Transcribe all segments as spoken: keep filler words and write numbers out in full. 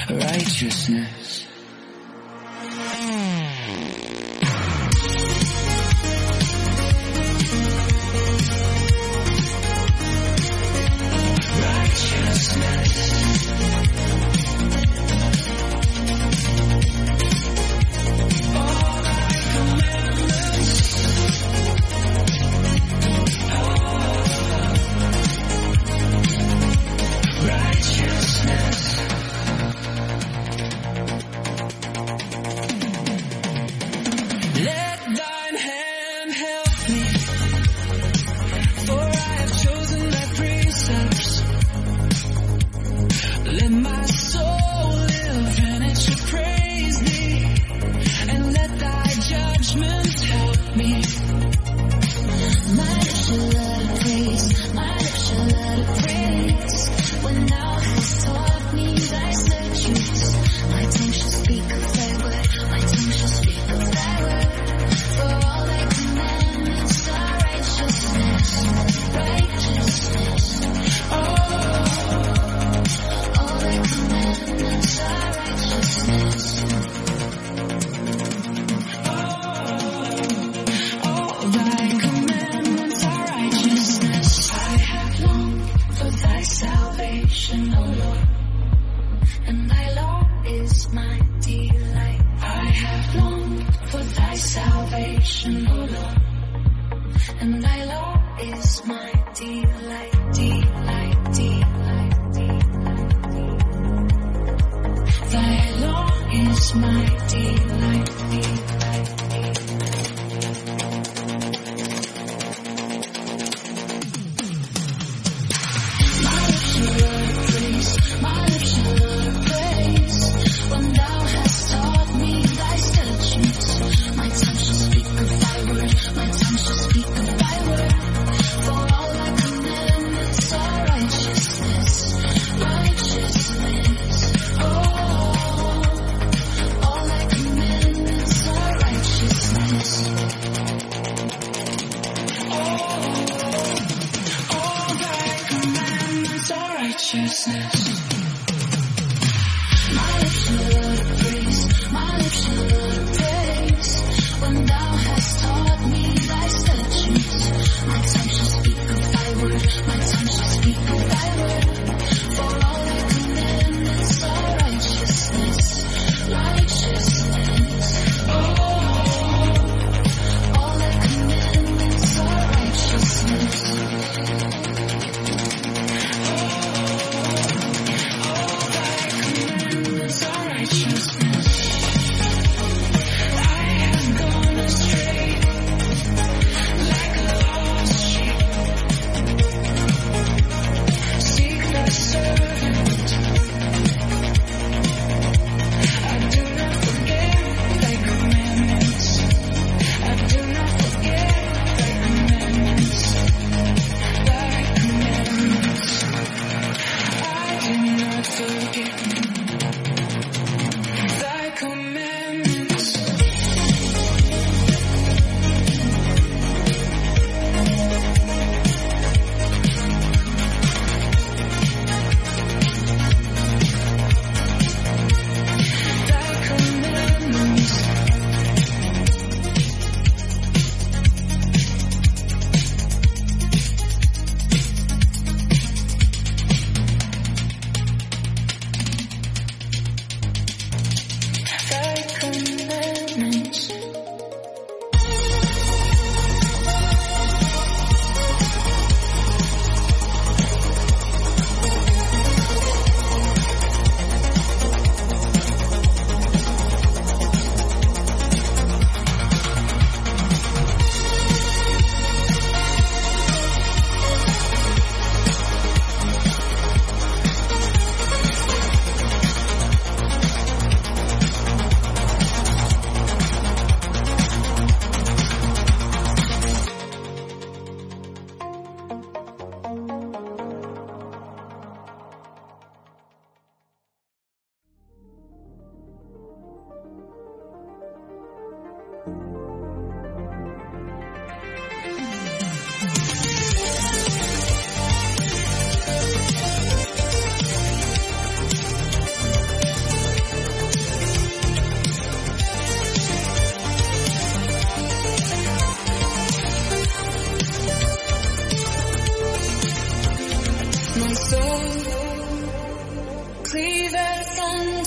righteousness. Righteousness.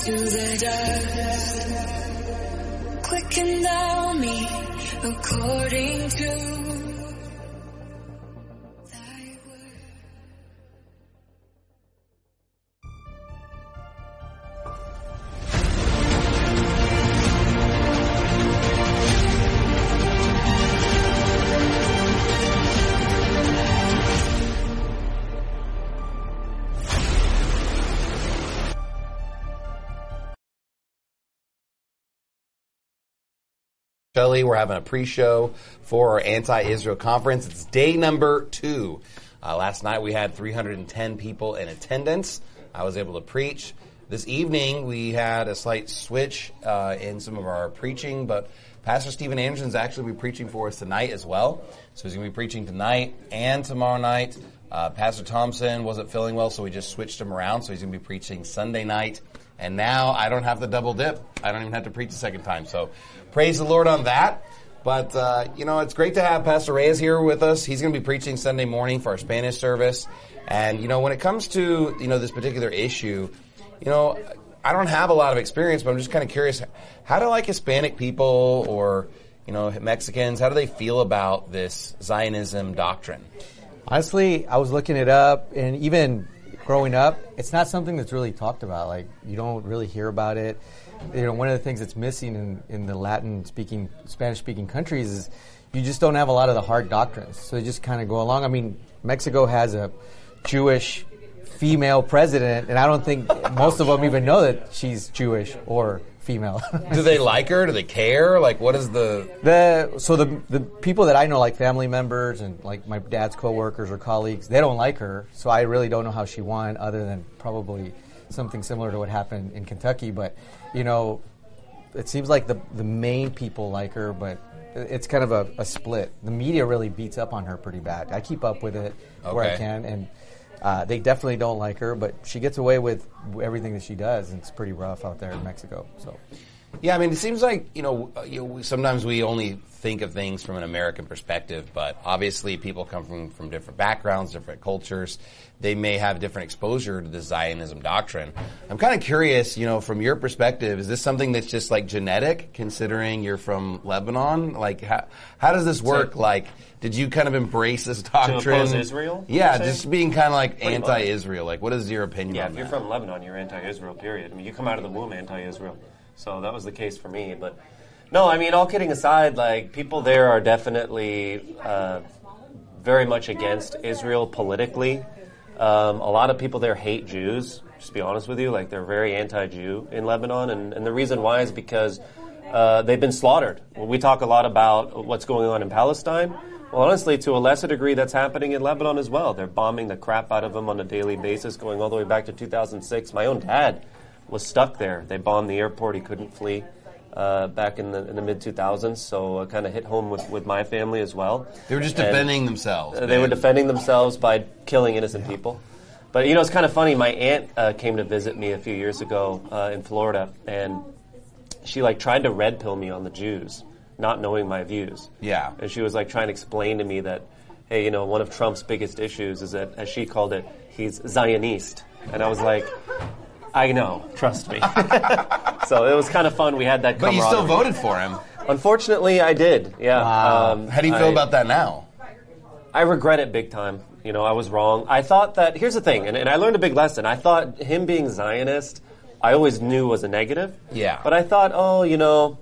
to the dust. Quicken thou me according to thy word. Shelley, we're having a pre-show for our anti-Israel conference. It's day number two. Uh, last night we had three hundred ten people in attendance. I was able to preach. This evening we had a slight switch uh, in some of our preaching, but Pastor Stephen Anderson is actually be preaching for us tonight as well. So he's going to be preaching tonight and tomorrow night. Uh, Pastor Thompson wasn't feeling well, so we just switched him around. So he's going to be preaching Sunday night. And now I don't have to double dip. I don't even have to preach a second time. So praise the Lord on that. But, uh, you know, it's great to have Pastor Reyes here with us. He's going to be preaching Sunday morning for our Spanish service. And, you know, when it comes to, you know, this particular issue, you know, I don't have a lot of experience, but I'm just kind of curious, how do, like, Hispanic people or, you know, Mexicans, how do they feel about this Zionism doctrine? Honestly, I was looking it up, and even growing up, it's not something that's really talked about. Like, you don't really hear about it. You know, one of the things that's missing in, in the Latin-speaking, Spanish-speaking countries is you just don't have a lot of the hard doctrines. So they just kind of go along. I mean, Mexico has a Jewish female president, and I don't think most of them even know that she's Jewish or female. Do they like her? Do they care? Like, what is the... the so the the people that I know, like family members and like my dad's coworkers or colleagues, they don't like her. So I really don't know how she won, other than probably something similar to what happened in Kentucky. But, you know, it seems like the the main people like her, but it's kind of a, a split. The media really beats up on her pretty bad. I keep up with it okay. where I can, and Uh, they definitely don't like her, but she gets away with everything that she does, and it's pretty rough out there in Mexico. So, yeah, I mean, it seems like, you know, you know, sometimes we only think of things from an American perspective, but obviously people come from, from different backgrounds, different cultures. They may have different exposure to the Zionism doctrine. I'm kind of curious, you know, from your perspective, is this something that's just like genetic, considering you're from Lebanon? Like, how, how does this work? So, like, did you kind of embrace this doctrine? To oppose Israel? Yeah, just being kind of like Pretty anti-Israel. Much. Like, what is your opinion yeah, on if that? You're from Lebanon, you're anti-Israel, period. I mean, you come out of the womb anti-Israel. So that was the case for me. But, no, I mean, all kidding aside, like, people there are definitely uh, very much against Israel politically. Um, a lot of people there hate Jews, just to be honest with you. Like, they're very anti-Jew in Lebanon. And, and the reason why is because uh, they've been slaughtered. Well, we talk a lot about what's going on in Palestine. Well, honestly, to a lesser degree, that's happening in Lebanon as well. They're bombing the crap out of them on a daily basis, going all the way back to two thousand six. My own dad was stuck there. They bombed the airport. He couldn't flee uh, back in the in the mid two thousands, so it kind of hit home with, with my family as well. They were just and defending themselves. They man. were defending themselves by killing innocent yeah. people. But, you know, it's kind of funny. My aunt uh, came to visit me a few years ago uh, in Florida, and she, like, tried to red pill me on the Jews, not knowing my views. Yeah. And she was like trying to explain to me that, hey, you know, one of Trump's biggest issues is that, as she called it, he's Zionist. And I was like, I know, trust me. So it was kind of fun. We had that camaraderie. But you still voted for him. Unfortunately, I did, yeah. Wow. Um, How do you feel I, about that now? I regret it big time. You know, I was wrong. I thought that, here's the thing, and, and I learned a big lesson. I thought him being Zionist, I always knew was a negative. Yeah. But I thought, oh, you know,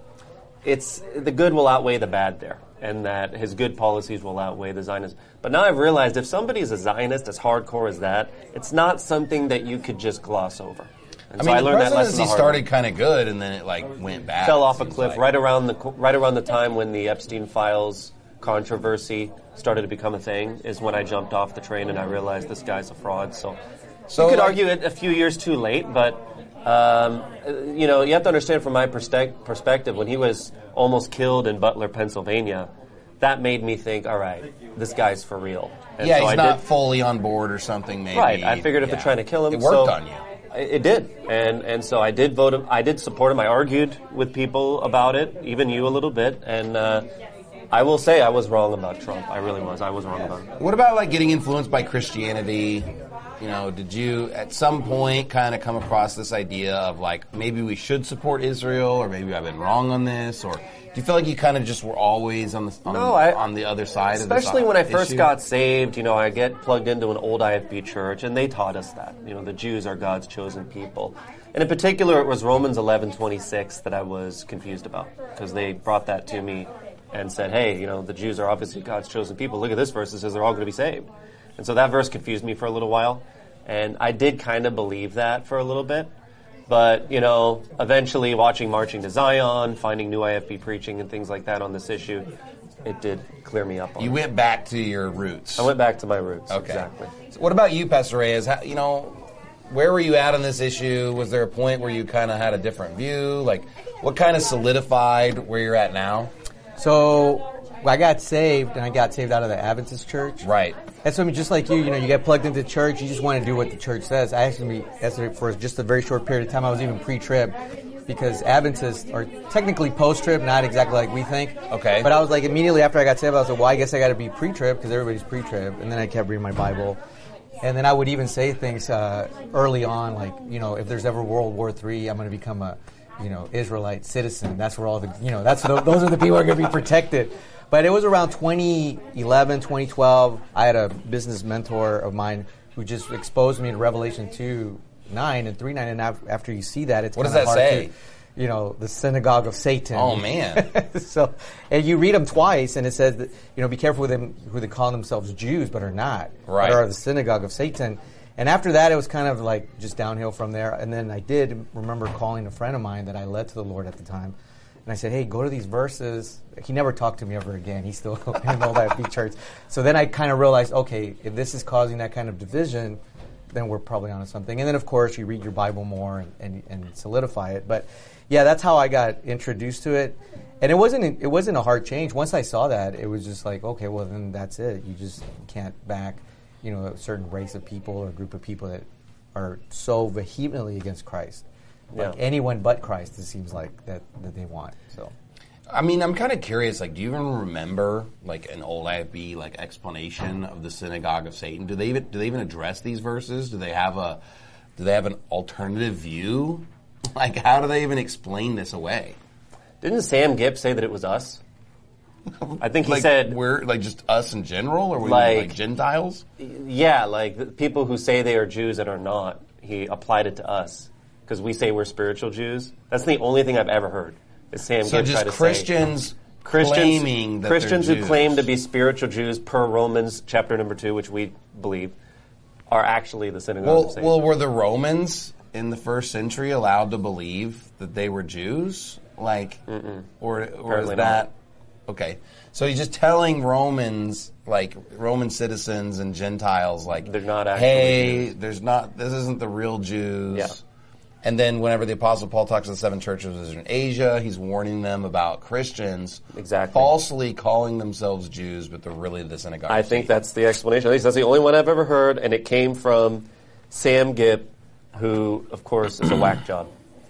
it's the good will outweigh the bad there, and that his good policies will outweigh the Zionism. But now I've realized if somebody is a Zionist as hardcore as that, it's not something that you could just gloss over. And I so mean, I the learned that lesson presidency started kind of good, and then it like went bad. Fell off a cliff like. right around the right around the time when the Epstein files controversy started to become a thing. Is when I jumped off the train and I realized this guy's a fraud. So, so you could like, argue it a few years too late, but. Um, you know, you have to understand from my perspe- perspective, when he was almost killed in Butler, Pennsylvania, that made me think, all right, this guy's for real. And yeah, so he's I not did, fully on board or something, maybe. Right, I figured if yeah. they're trying to kill him... It worked so, on you. It did, and and so I did vote him, I did support him, I argued with people about it, even you a little bit, and uh, I will say I was wrong about Trump. I really was. I was wrong about it. What about, like, getting influenced by Christianity? you know, did you at some point kind of come across this idea of like maybe we should support Israel, or maybe I've been wrong on this, or do you feel like you kind of just were always on the on, No, I- on the other side of this Especially when I first issue? got saved, you know, I get plugged into an old I F B church, and they taught us that. You know, the Jews are God's chosen people. And in particular, it was Romans eleven twenty-six that I was confused about, because they brought that to me and said, hey, you know, the Jews are obviously God's chosen people. Look at this verse. It says they're all going to be saved. And so that verse confused me for a little while. And I did kind of believe that for a little bit. But, you know, eventually watching Marching to Zion, finding new I F B preaching and things like that on this issue, it did clear me up on You it. went back to your roots. I went back to my roots. Okay. Exactly. So what about you, Pastor Reyes? How, you know, where were you at on this issue? Was there a point where you kind of had a different view? Like, what kind of solidified where you're at now? So I got saved, and I got saved out of the Adventist church. Right. That's what I mean, just like you, you know, you get plugged into church, you just want to do what the church says. I actually, that's for just a very short period of time, I was even pre-trib, because Adventists are technically post-trib, not exactly like we think. Okay. But I was like, immediately after I got saved, I was like, well, I guess I got to be pre-trib, because everybody's pre-trib. And then I kept reading my Bible. And then I would even say things uh, early on, like, you know, if there's ever World War Three, I'm going to become a, you know, Israelite citizen. That's where all the, you know, that's the, those are the people who are going to be protected. But it was around twenty eleven, twenty twelve. I had a business mentor of mine who just exposed me to Revelation two nine and three nine. And after you see that, it's What does kinda that hard say? To, you know, the synagogue of Satan. Oh, man. So, and you read them twice, and it says that, you know, be careful with them who they call themselves Jews, but are not. Right. But are the synagogue of Satan. And after that, it was kind of like just downhill from there. And then I did remember calling a friend of mine that I led to the Lord at the time. And I said, hey, go to these verses. He never talked to me ever again. He's still in the old I F B church. So then I kind of realized, okay, if this is causing that kind of division, then we're probably onto something. And then, of course, you read your Bible more and, and, and solidify it. But, yeah, that's how I got introduced to it. And it wasn't it wasn't a hard change. Once I saw that, it was just like, okay, well, then that's it. You just can't back, you know, a certain race of people or group of people that are so vehemently against Christ. Like Yeah. anyone but Christ, it seems like that, that they want. So, I mean, I'm kind of curious. Like, do you even remember like an old I F B like explanation of the synagogue of Satan? Do they even do they even address these verses? Do they have a do they have an alternative view? Like, how do they even explain this away? Didn't Sam Gipp say that it was us? I think he like, said, we're like just us in general, or we Like- like Gentiles? yeah, like the people who say they are Jews that are not. He applied it to us because we say we're spiritual Jews. That's the only thing I've ever heard. Is Sam So Gibb try just to say Christians, Christians claiming that Christians they're who Jews. claim to be spiritual Jews per Romans chapter number two, which we believe, are actually the synagogue of Well, Satan. well, were the Romans in the first century allowed to believe that they were Jews? Like, or, or is Apparently that okay? So he's just telling Romans, like Roman citizens and Gentiles, like They're not actually hey, Jews. there's not. This isn't the real Jews. Yeah. And then whenever the Apostle Paul talks to the seven churches in Asia, he's warning them about Christians Exactly. falsely calling themselves Jews, but they're really the synagogue. I of think Satan. that's the explanation. At least that's the only one I've ever heard, and it came from Sam Gipp, who, of course, is a whack job.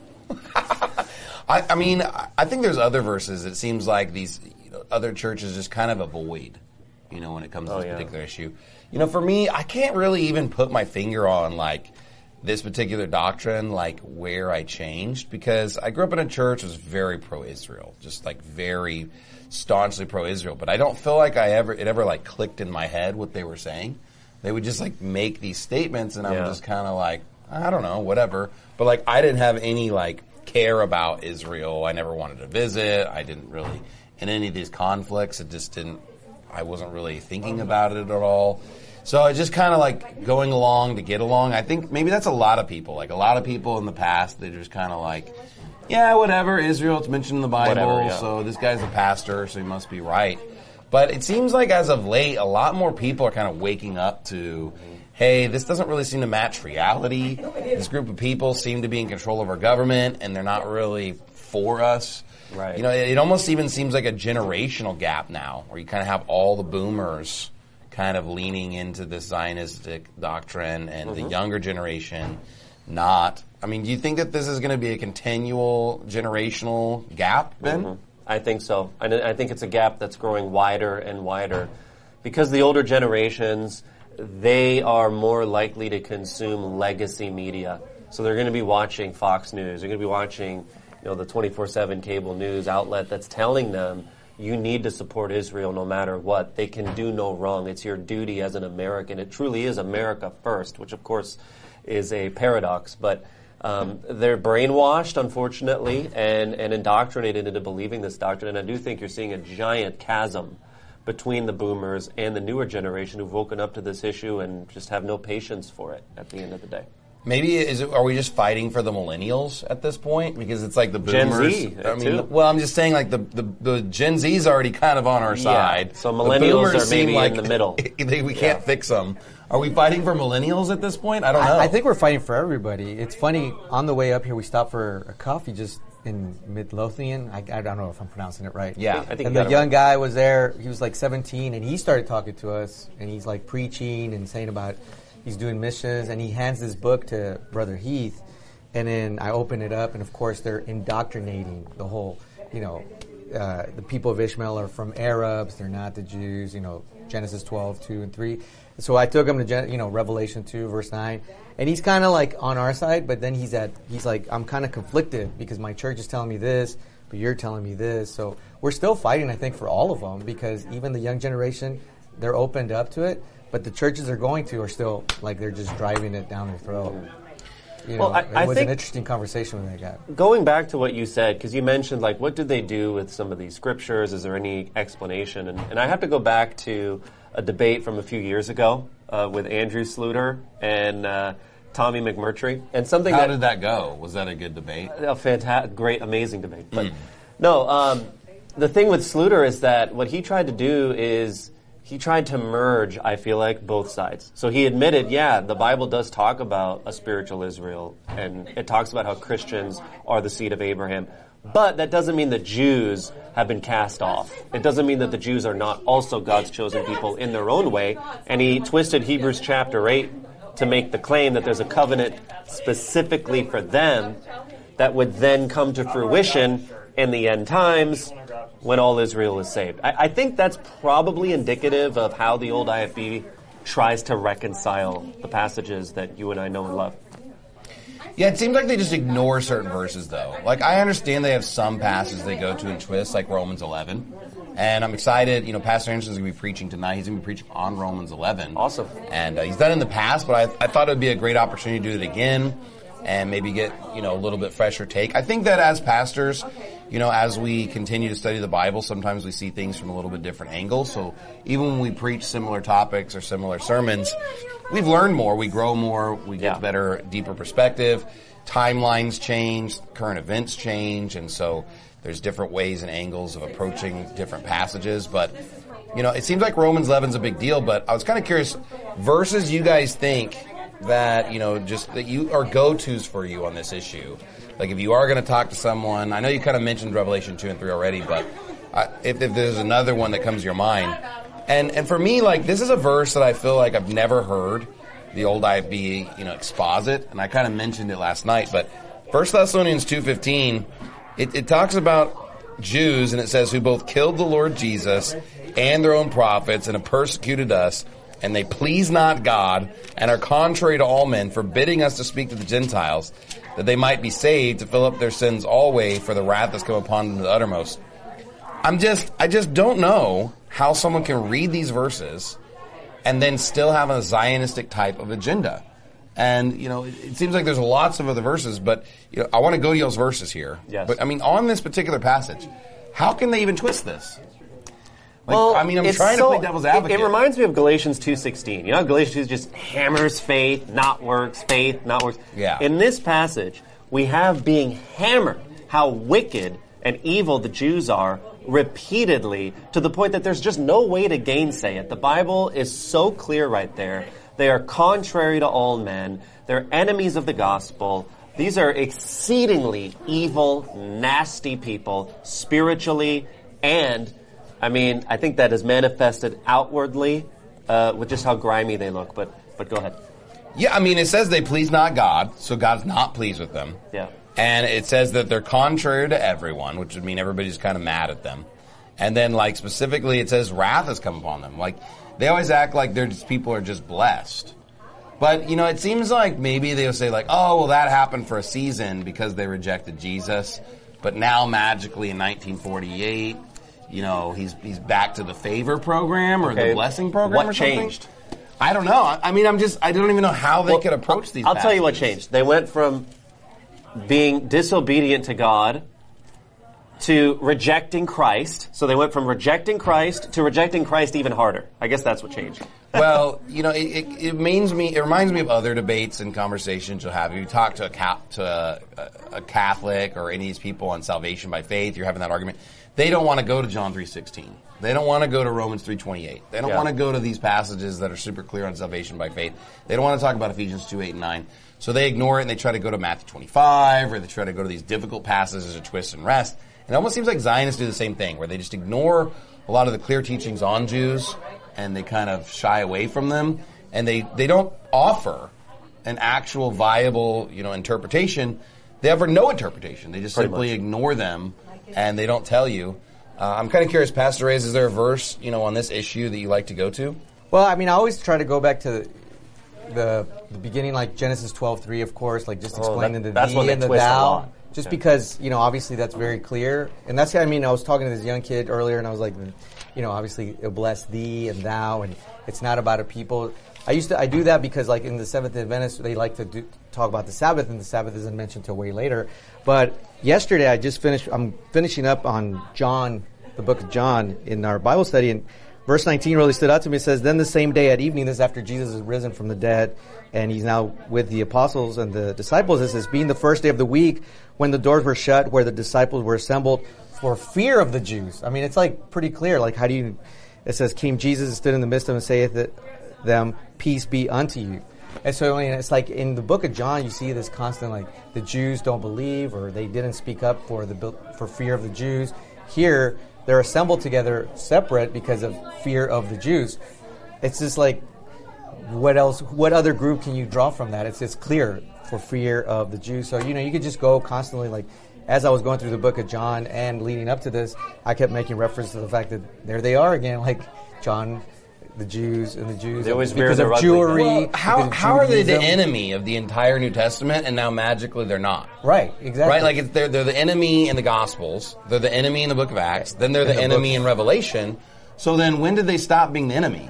I, I mean, I I think there's other verses. It seems like these you know, other churches just kind of avoid, you know, when it comes to Oh, this yeah. particular issue. You know, for me, I can't really even put my finger on like this particular doctrine, like where I changed, because I grew up in a church that was very pro-Israel, just like very staunchly pro-Israel. But I don't feel like I ever it ever like clicked in my head what they were saying. They would just like make these statements, and I'm Yeah. just kind of like, I don't know, whatever. But like, I didn't have any like care about Israel. I never wanted to visit. I didn't really, in any of these conflicts, it just didn't, I wasn't really thinking about it at all. So I just kind of like going along to get along. I think maybe that's a lot of people. Like a lot of people in the past, they're just kind of like, yeah, whatever, Israel, it's mentioned in the Bible, Whatever, yeah. so this guy's a pastor, so he must be right. But it seems like as of late, a lot more people are kind of waking up to, hey, this doesn't really seem to match reality. This group of people seem to be in control of our government, and they're not really for us. Right. You know, it, it almost even seems like a generational gap now, where you kind of have all the boomers kind of leaning into this Zionistic doctrine, and Mm-hmm. the younger generation not. I mean, do you think that this is going to be a continual generational gap, Ben? Mm-hmm. I think so. And I think it's a gap that's growing wider and wider because the older generations, they are more likely to consume legacy media. So they're going to be watching Fox News. They're going to be watching, you know, the twenty-four seven cable news outlet that's telling them you need to support Israel no matter what. They can do no wrong. It's your duty as an American. It truly is America first, which of course is a paradox. But um, they're brainwashed, unfortunately, and, and indoctrinated into believing this doctrine. And I do think you're seeing a giant chasm between the boomers and the newer generation who've woken up to this issue and just have no patience for it at the end of the day. Maybe is it, are we just fighting for the millennials at this point? Because it's like the Gen boomers. Z, I mean, too. the, well, I'm just saying like the, the, the Gen Z's already kind of on our side. Yeah, so The millennials boomers are maybe seem like in the middle. they, we can't Yeah. fix them. Are we fighting for millennials at this point? I don't know. I, I think we're fighting for everybody. It's funny, on the way up here, we stopped for a coffee just in Midlothian. I, I don't know if I'm pronouncing it right. Yeah. I think you And got the it young right. guy was there. He was like seventeen, and he started talking to us, and he's like preaching and saying about he's doing missions, and he hands this book to Brother Heath, and then I open it up, and of course they're indoctrinating the whole, you know, uh, the people of Ishmael are from Arabs, they're not the Jews, you know, Genesis twelve, two and three. So I took him to, Gen- you know, Revelation two, verse nine, and he's kind of like on our side, but then he's at, he's like, I'm kind of conflicted because my church is telling me this, but you're telling me this. So we're still fighting, I think, for all of them, because even the young generation, they're opened up to it, but the churches they're going to are still, like, they're just driving it down their throat. You know, Well, I- it I was think- an interesting conversation with that guy. Going back to what you said, because you mentioned, like, what did they do with some of these scriptures? Is there any explanation? And, and I have to go back to a debate from a few years ago uh, with Andrew Sluter and uh, Tommy McMurtry. And something How that, did that go? Was that a good debate? a fantastic, great, amazing debate. But no, um, the thing with Sluter is that what he tried to do is he tried to merge, I feel like, both sides. So he admitted, yeah, the Bible does talk about a spiritual Israel, and it talks about how Christians are the seed of Abraham. But that doesn't mean that Jews have been cast off. It doesn't mean that the Jews are not also God's chosen people in their own way. And he twisted Hebrews chapter eight to make the claim that there's a covenant specifically for them that would then come to fruition in the end times when all Israel is saved. I, I think that's probably indicative of how the old I F B tries to reconcile the passages that you and I know and love. Yeah, it seems like they just ignore certain verses, though. Like, I understand they have some passages they go to and twist, like Romans eleven. And I'm excited. You know, Pastor Anderson's going to be preaching tonight. He's going to be preaching on Romans eleven. Awesome. And uh, he's done it in the past, but I, I thought it would be a great opportunity to do it again and maybe get, you know, a little bit fresher take. I think that as pastors, you know, as we continue to study the Bible, sometimes we see things from a little bit different angles. So even when we preach similar topics or similar sermons, we've learned more, we grow more, we get Yeah. better, deeper perspective. Timelines change, current events change, and so there's different ways and angles of approaching different passages. But, you know, it seems like Romans eleven is a big deal, but I was kind of curious, verses you guys think that, you know, just that you are go-tos for you on this issue. Like, if you are going to talk to someone, I know you kind of mentioned Revelation two and three already, but uh, if, if there's another one that comes to your mind. And, and for me, like, this is a verse that I feel like I've never heard the old I F B, you know, exposit, and I kind of mentioned it last night, but First Thessalonians two fifteen, it, it talks about Jews, and it says, who both killed the Lord Jesus and their own prophets, and have persecuted us, and they please not God, and are contrary to all men, forbidding us to speak to the Gentiles, that they might be saved, to fill up their sins always, for the wrath that's come upon them to the uttermost. I'm just, I just don't know how someone can read these verses and then still have a Zionistic type of agenda. And, you know, it, it seems like there's lots of other verses, but, you know, I want to go to y'all's verses here. Yes. But, I mean, on this particular passage, how can they even twist this? Like, Well, I mean, I'm it's trying so- to play devil's it- advocate. It, reminds me of Galatians two sixteen. You know, Galatians two just hammers faith, not works, faith, not works. Yeah. In this passage, we have being hammered how wicked and evil the Jews are repeatedly, to the point that there's just no way to gainsay it. The Bible is so clear right there. They are contrary to all men. They're enemies of the gospel. These are exceedingly evil, nasty people, spiritually, and, I mean, I think that is manifested outwardly uh, with just how grimy they look. But but go ahead. Yeah, I mean, it says they please not God, so God's not pleased with them. Yeah. And it says that they're contrary to everyone, which would mean everybody's kind of mad at them. And then, like, specifically, it says wrath has come upon them. Like, they always act like they're just, people are just blessed. But, you know, it seems like maybe they'll say like, oh, well, that happened for a season because they rejected Jesus. But now magically in nineteen forty-eight, you know, he's he's back to the favor program or Okay. the blessing program What or something. changed? I don't know. I, I mean, I'm just, I don't even know how they Well, could approach these I'll tell you what passages. changed. They went from being disobedient to God to rejecting Christ. So they went from rejecting Christ to rejecting Christ even harder. I guess that's what changed. Well, you know, it, it, it means me. It reminds me of other debates and conversations you'll have. If you talk to a ca- to a, a Catholic or any of these people on salvation by faith, you're having that argument. They don't want to go to John three sixteen. They don't want to go to Romans three twenty-eight. They don't Yeah. want to go to these passages that are super clear on salvation by faith. They don't want to talk about Ephesians two, eight, and nine. So they ignore it and they try to go to Matthew twenty-five or they try to go to these difficult passages of twist and rest. And it almost seems like Zionists do the same thing, where they just ignore a lot of the clear teachings on Jews and they kind of shy away from them, and they, they don't offer an actual viable, you know, interpretation. They offer no interpretation. They just Pretty simply much. ignore them, and they don't tell you. Uh, I'm kind of curious, Pastor Reyes, is there a verse, you know, on this issue that you like to go to? Well, I mean, I always try to go back to the the beginning, like Genesis twelve three, of course, like just Oh, explaining that- the that's thee when they and the twist a thou. lot. Just Yeah. because, you know, obviously that's very clear. And that's, I mean, I was talking to this young kid earlier and I was like, you know, obviously it'll bless thee and thou, and it's not about a people. I used to, I do that because like in the Seventh-day Adventists, they like to do, talk about the Sabbath, and the Sabbath isn't mentioned till way later. But yesterday I just finished, I'm finishing up on John, the book of John in our Bible study, and verse nineteen really stood out to me. It says, then the same day at evening, this is after Jesus is risen from the dead, and he's now with the apostles and the disciples. It says, being the first day of the week, when the doors were shut, where the disciples were assembled for fear of the Jews. I mean, it's like pretty clear. Like, how do you, it says, came Jesus and stood in the midst of them and saith that them, peace be unto you. And so, I mean, it's like in the book of John, you see this constant, like, the Jews don't believe, or they didn't speak up for the for fear of the Jews. Here, they're assembled together separate because of fear of the Jews. It's just like, what else, what other group can you draw from that? It's just clear, for fear of the Jews. So, you know, you could just go constantly, like, as I was going through the book of John and leading up to this, I kept making reference to the fact that there they are again, like John, the Jews and the Jews. They always because wear of their ugly Jewry. Well, how because of how are they the Judaism. enemy of the entire New Testament, and now magically they're not? Right, exactly. Right, like it's, they're they're the enemy in the Gospels, they're the enemy in the Book of Acts, then they're the, the enemy books. in Revelation. So then, when did they stop being the enemy?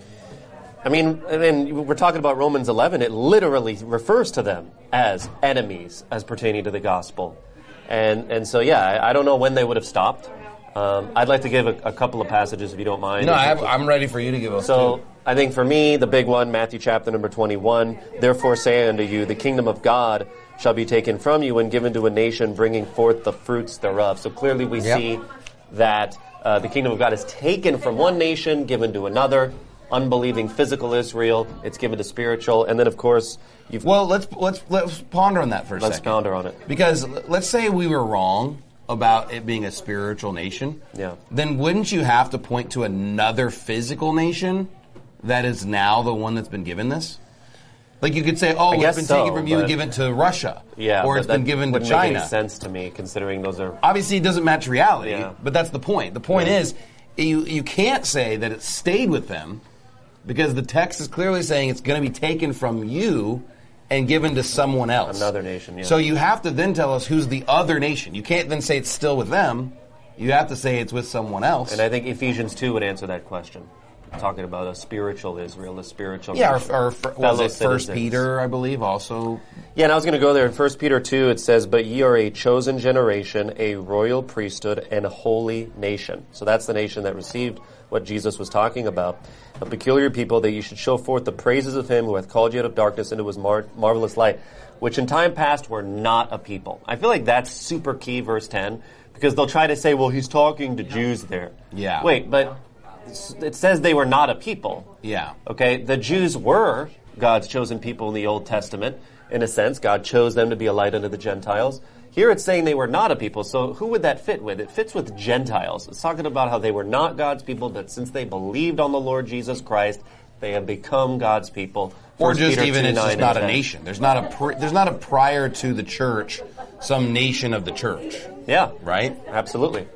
I mean, and then we're talking about Romans eleven. It literally refers to them as enemies as pertaining to the gospel. And and so, yeah, I, I don't know when they would have stopped. Um, I'd like to give a, a couple of passages, if you don't mind. No, I have, I'm ready for you to give us. So two. I think for me, the big one, Matthew chapter number twenty-one, therefore say I unto you, the kingdom of God shall be taken from you and given to a nation bringing forth the fruits thereof. So clearly we Yep. see that uh, the kingdom of God is taken from one nation, given to another. Unbelieving physical Israel, it's given to spiritual. And then, of course, you've... Well, let's let's let's ponder on that for a Let's second. ponder on it. Because l- let's say we were wrong about it being a spiritual nation. Yeah. Then wouldn't you have to point to another physical nation that is now the one that's been given this? Like you could say, oh, it's guess been so, taken from you and but- given to Russia. Yeah, Or but it's been that given to wouldn't make China. any sense to me, considering those are... Obviously, it doesn't match reality, Yeah. but that's the point. The point Yeah. is, you you can't say that it stayed with them because the text is clearly saying it's going to be taken from you and given to someone else. Another nation, yeah. So you have to then tell us who's the other nation. You can't then say it's still with them. You have to say it's with someone else. And I think Ephesians two would answer that question. Talking about a spiritual Israel, a spiritual yeah, nation. or, or what was Fellow it, First citizens. Peter, I believe, also. Yeah, and I was going to go there. In First Peter two, it says, but ye are a chosen generation, a royal priesthood, and a holy nation. So that's the nation that received what Jesus was talking about. A peculiar people, that you should show forth the praises of him who hath called you out of darkness into his mar- marvelous light, which in time past were not a people. I feel like that's super key, verse ten, because they'll try to say, well, he's talking to Jews there. Yeah. Wait, but it says they were not a people. Yeah. Okay, the Jews were God's chosen people in the Old Testament. In a sense, God chose them to be a light unto the Gentiles. Here it's saying they were not a people, so who would that fit with? It fits with Gentiles. It's talking about how they were not God's people, but since they believed on the Lord Jesus Christ, they have become God's people. Or First just Peter even two, it's nine just and not a ten. nation. There's not a pr- there's not a prior to the church, some nation of the church, Yeah. right? Absolutely.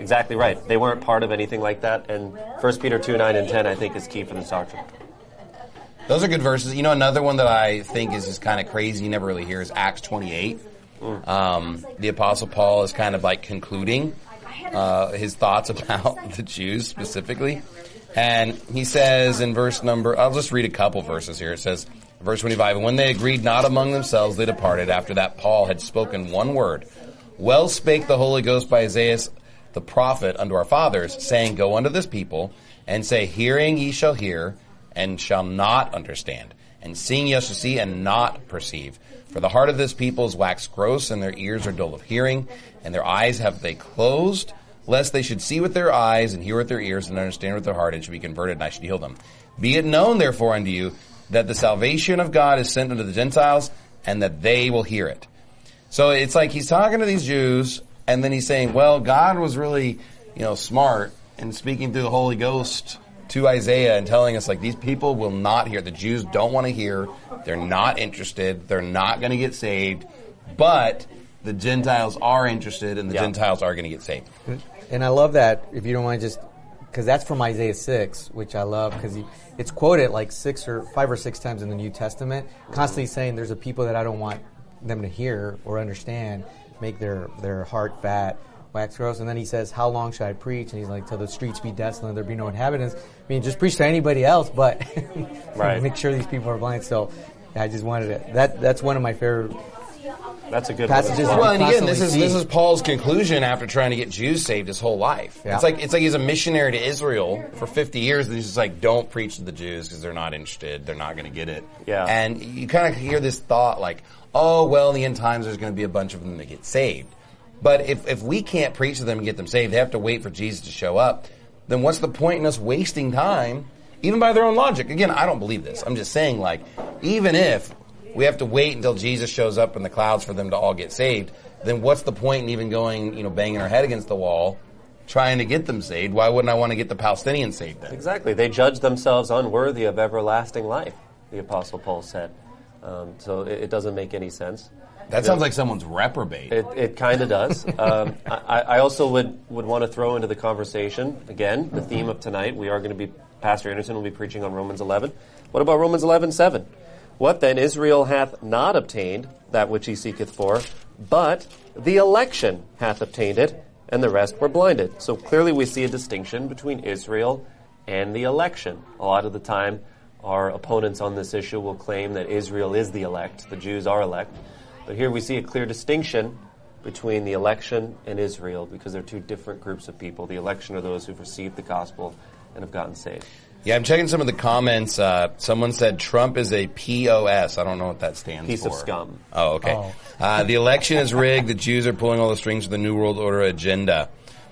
exactly right. They weren't part of anything like that. And First Peter two, nine and ten, I think, is key for this doctrine. Those are good verses. You know, another one that I think is just kind of crazy, you never really hear, is Acts twenty-eight. Mm. Um, the Apostle Paul is kind of like concluding uh, his thoughts about the Jews specifically. And he says in verse number, I'll just read a couple verses here. It says, verse twenty-five, and when they agreed not among themselves, they departed. After that Paul had spoken one word. Well spake the Holy Ghost by Isaiah the prophet unto our fathers, saying, go unto this people, and say, hearing ye shall hear, and shall not understand, and seeing ye shall see, and not perceive. For the heart of this people is waxed gross, and their ears are dull of hearing, and their eyes have they closed, lest they should see with their eyes, and hear with their ears, and understand with their heart, and should be converted, and I should heal them. Be it known, therefore, unto you, that the salvation of God is sent unto the Gentiles, and that they will hear it. So it's like he's talking to these Jews, and then he's saying, well, God was really, you know, smart in speaking through the Holy Ghost to Isaiah and telling us, like, these people will not hear. The Jews don't want to hear. They're not interested. They're not going to get saved. But the Gentiles are interested, and the yeah. Gentiles are going to get saved. And I love that, if you don't mind, just because that's from Isaiah six, which I love, because it's quoted like six or five or six times in the New Testament, constantly saying there's a people that I don't want them to hear or understand, make their, their heart fat, wax gross. And then he says, how long should I preach? And he's like, till the streets be desolate, there be no inhabitants. I mean, just preach to anybody else, but right. make sure these people are blind. So I just wanted to, that, that's one of my favorite That's a good passages. One. Well, and again, this is this is Paul's conclusion after trying to get Jews saved his whole life. Yeah. It's like it's like he's a missionary to Israel for fifty years, and he's just like, don't preach to the Jews because they're not interested, they're not going to get it. Yeah. And you kind of hear this thought like, oh, well, in the end times, there's going to be a bunch of them that get saved. But if if we can't preach to them and get them saved, they have to wait for Jesus to show up. Then what's the point in us wasting time, even by their own logic? Again, I don't believe this. I'm just saying, like, even if we have to wait until Jesus shows up in the clouds for them to all get saved, then what's the point in even going, you know, banging our head against the wall, trying to get them saved? Why wouldn't I want to get the Palestinians saved then? Exactly. They judge themselves unworthy of everlasting life, the Apostle Paul said. Um, so it, it doesn't make any sense. That sounds like someone's reprobate. It, it kind of does. um, I, I also would, would want to throw into the conversation, again, the theme of tonight. We are going to be, Pastor Anderson will be preaching on Romans eleven. What about Romans eleven seven? What then? Israel hath not obtained that which he seeketh for, but the election hath obtained it, and the rest were blinded. So clearly we see a distinction between Israel and the election. A lot of the time, our opponents on this issue will claim that Israel is the elect, the Jews are elect. But here we see a clear distinction between the election and Israel, because they're two different groups of people. The election are those who've received the gospel and have gotten saved. Yeah, I'm checking some of the comments. Uh, someone said Trump is a P O S. I don't know what that stands Piece for. Piece of scum. Oh, okay. Oh. Uh, the election is rigged. The Jews are pulling all the strings of the New World Order agenda.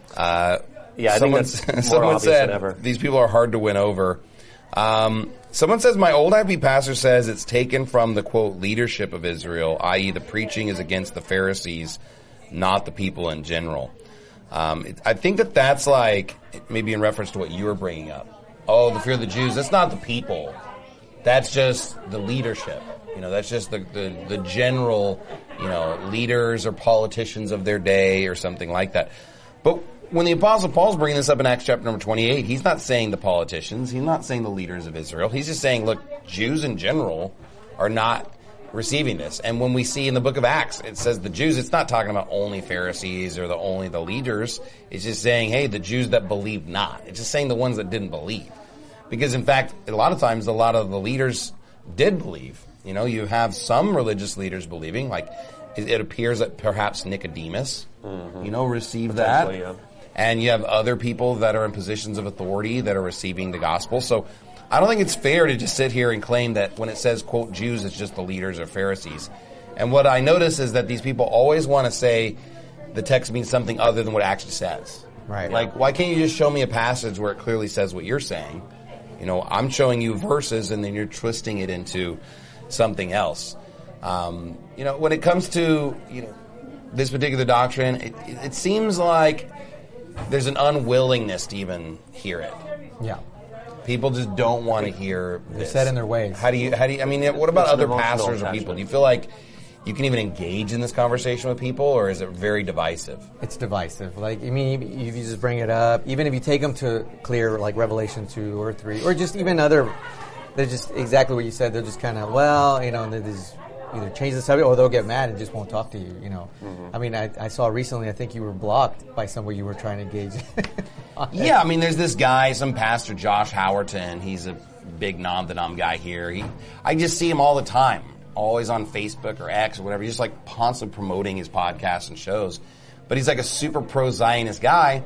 Uh, yeah, I someone, think that's more someone obvious said than ever. These people are hard to win over. Um, someone says my old I P pastor says it's taken from the, quote, leadership of Israel, that is the preaching is against the Pharisees, not the people in general. Um, it, I think that that's like maybe in reference to what you were bringing up. Oh, the fear of the Jews. That's not the people. That's just the leadership. You know, that's just the, the, the general, you know, leaders or politicians of their day or something like that. But when the Apostle Paul's bringing this up in Acts chapter number twenty-eight, he's not saying the politicians. He's not saying the leaders of Israel. He's just saying, look, Jews in general are not receiving this. And when we see in the book of Acts, it says the Jews, it's not talking about only Pharisees or the only the leaders. It's just saying, hey, the Jews that believe not. It's just saying the ones that didn't believe. Because, in fact, a lot of times, a lot of the leaders did believe. You know, you have some religious leaders believing, like it, it appears that perhaps Nicodemus, mm-hmm. you know, received that. Yeah. And you have other people that are in positions of authority that are receiving the gospel. So I don't think it's fair to just sit here and claim that when it says, quote, Jews, it's just the leaders or Pharisees. And what I notice is that these people always want to say the text means something other than what it actually says. Right. Like, why can't you just show me a passage where it clearly says what you're saying? You know, I'm showing you verses and then you're twisting it into something else. Um, you know, when it comes to, you know, this particular doctrine, it, it seems like there's an unwillingness to even hear it. Yeah. People just don't want to hear They're this. set in their ways. How do you, how do you, I mean, what about It's other an emotional pastors or attachment. people? Do you feel like you can even engage in this conversation with people, or is it very divisive? It's divisive. Like, I mean, if you just bring it up, even if you take them to clear, like Revelation two or three, or just even other, they're just exactly what you said. They're just kind of, well, you know, and they just either change the subject or they'll get mad and just won't talk to you, you know. Mm-hmm. I mean, I, I saw recently, I think you were blocked by somebody you were trying to engage. Yeah, I mean, there's this guy, some pastor, Josh Howerton. He's a big non-denom guy here. He, I just see him all the time, always on Facebook or X or whatever. He's just like constantly promoting his podcasts and shows. But he's like a super pro-Zionist guy.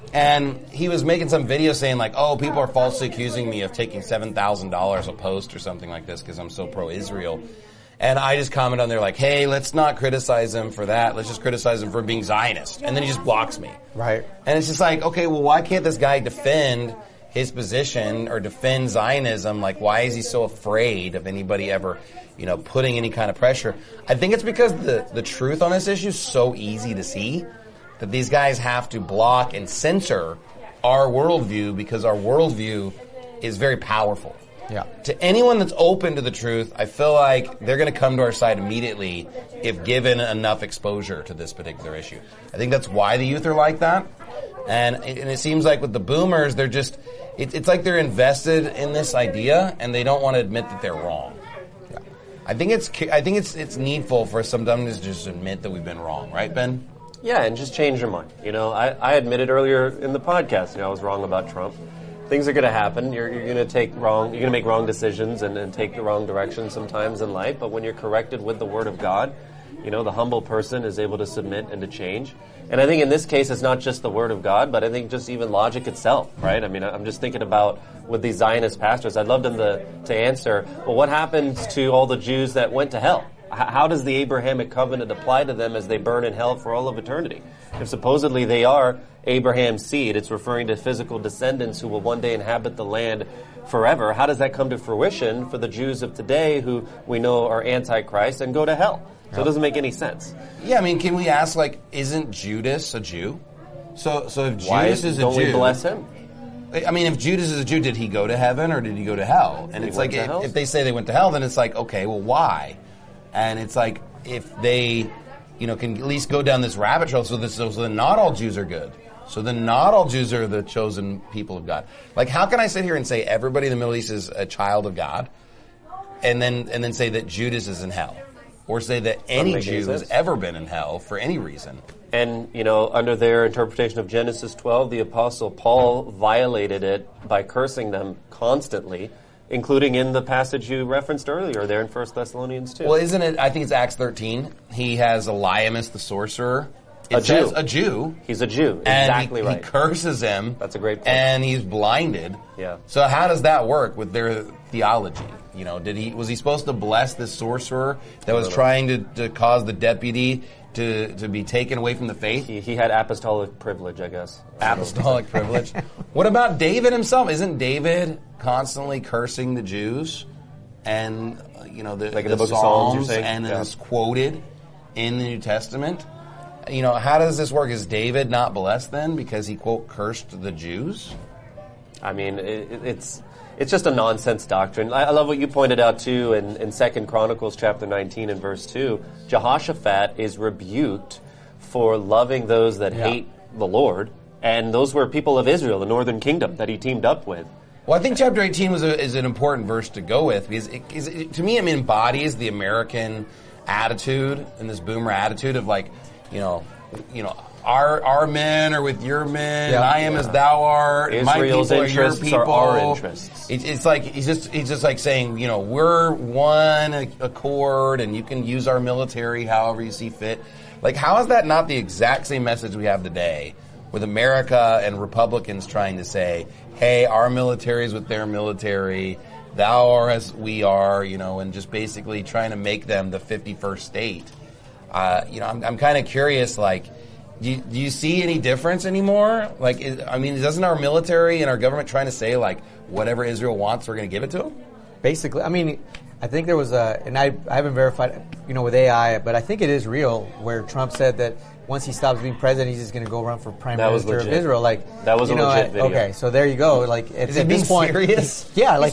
And he was making some video saying like, oh, people are falsely accusing me of taking seven thousand dollars a post or something like this because I'm so pro-Israel. And I just comment on there like, hey, let's not criticize him for that. Let's just criticize him for being Zionist. And then he just blocks me. Right. And it's just like, okay, well, why can't this guy defend his position or defend Zionism? Like, why is he so afraid of anybody ever, you know, putting any kind of pressure? I think it's because the, the truth on this issue is so easy to see that these guys have to block and censor our worldview because our worldview is very powerful. Yeah. To anyone that's open to the truth, I feel like they're going to come to our side immediately if given enough exposure to this particular issue. I think that's why the youth are like that. And it, and it seems like with the boomers, they're just, it, it's like they're invested in this idea and they don't want to admit that they're wrong. Yeah. I think it's, I think it's, it's needful for some of them to just admit that we've been wrong. Right, Ben? Yeah, and just change your mind. You know, I, I admitted earlier in the podcast, you know, I was wrong about Trump. Things are going to happen. You're, you're going to take wrong. You're going to make wrong decisions and, and take the wrong direction sometimes in life. But when you're corrected with the Word of God, you know, the humble person is able to submit and to change. And I think in this case, it's not just the Word of God, but I think just even logic itself, right? I mean, I'm just thinking about with these Zionist pastors. I'd love them to, to answer, well, what happens to all the Jews that went to hell? How does the Abrahamic covenant apply to them as they burn in hell for all of eternity? If supposedly they are Abraham's seed, it's referring to physical descendants who will one day inhabit the land forever. How does that come to fruition for the Jews of today who we know are antichrist and go to hell? So it doesn't make any sense. Yeah, I mean, can we ask, like, isn't Judas a Jew? So, so if Why Judas is a don't Jew, we bless him? I mean, if Judas is a Jew, did he go to heaven or did he go to hell? And He it's went like, to if, hell? if they say they went to hell, then it's like, okay, well, why? And it's like, if they, you know, can at least go down this rabbit trail, so, this, so then not all Jews are good. So then not all Jews are the chosen people of God. Like, how can I sit here and say everybody in the Middle East is a child of God, and then and then say that Judas is in hell? Or say that any make any Jew has sense. ever been in hell for any reason? And, you know, under their interpretation of Genesis twelve, the Apostle Paul violated it by cursing them constantly, including in the passage you referenced earlier there in First Thessalonians two. Well, isn't it, I think it's Acts thirteen, he has Eliamus the sorcerer. It A says Jew. a Jew. He's a Jew. And Exactly he, right. he curses him. That's a great point. And he's blinded. Yeah. So how does that work with their theology? You know, did he was he supposed to bless this sorcerer that was trying to, to cause the deputy to to be taken away from the faith? He, he had apostolic privilege, I guess. Apostolic privilege. What about David himself? Isn't David constantly cursing the Jews? And uh, you know the, Like in the the book of Psalms, you're Psalms, saying? and Yeah. it's quoted in the New Testament. You know, how does this work? Is David not blessed then because he quote cursed the Jews? I mean, it, it's it's just a nonsense doctrine. I, I love what you pointed out too in, in Second Chronicles chapter nineteen and verse two. Jehoshaphat is rebuked for loving those that Yeah. hate the Lord, and those were people of Israel, the northern kingdom that he teamed up with. Well, I think chapter eighteen was a, is an important verse to go with because it, 'cause it, to me it embodies the American attitude and this boomer attitude of like, you know, you know, our our men are with your men, Yeah. and I am as thou art. and my Israel's people are your interests people. are our interests. It, it's like he's just he's just like saying, you know, we're one accord, and you can use our military however you see fit. Like, how is that not the exact same message we have today, with America and Republicans trying to say, hey, our military is with their military, thou art as we are, you know, and just basically trying to make them the fifty-first state. Uh, you know, I'm, I'm kind of curious, like, do you, do you see any difference anymore? Like, is, I mean, doesn't our military and our government trying to say, like, whatever Israel wants, we're going to give it to them? Basically, I mean, I think there was a, and I, I haven't verified, you know, with A I, but I think it is real, where Trump said that once he stops being president, he's just going to go run for prime That was minister of legit. Israel. Like, That was you a know, legit I- video. Okay, so there you go. Like, at, Is he at being this point, serious? yeah, like he,